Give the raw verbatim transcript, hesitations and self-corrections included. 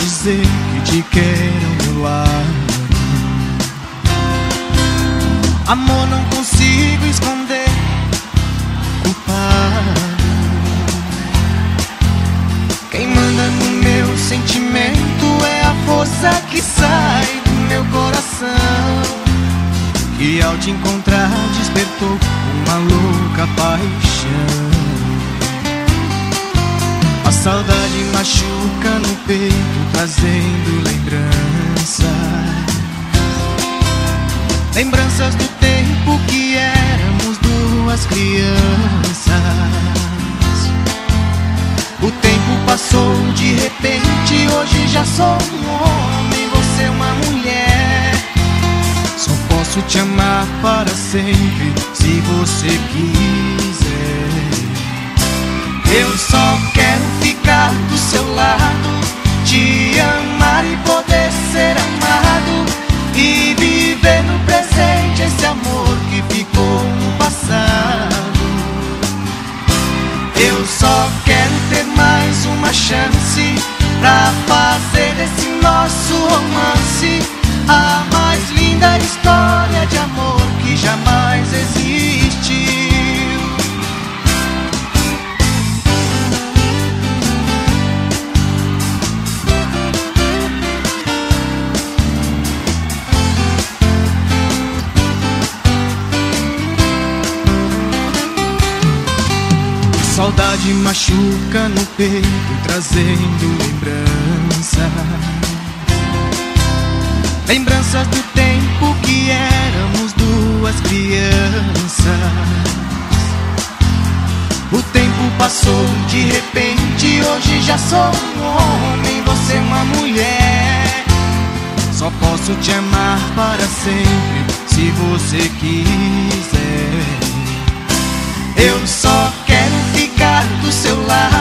dizer que te quero ao meu lado. Amor, não consigo esconder, culpado. Quem manda no meu sentimento é a força que sai do meu coração, que ao te encontrar despertou uma louca paixão. A saudade machuca no peito, trazendo lembranças, lembranças do tempo que éramos duas crianças. O tempo passou de repente, hoje já sou um homem, você é uma mulher. Só posso te amar para sempre, se você quiser. Eu só quero ficar do seu lado, te amar e poder ser amado, e viver no presente esse amor que ficou no passado. Eu só quero ter mais uma chance pra fazer desse nosso romance a mais linda história de amor que jamais existiu. Saudade machuca no peito, trazendo lembranças, lembranças do tempo que éramos duas crianças. O tempo passou de repente, hoje já sou um homem, você é uma mulher. Só posso te amar para sempre, se você quiser. Eu só quero ficar do seu lado,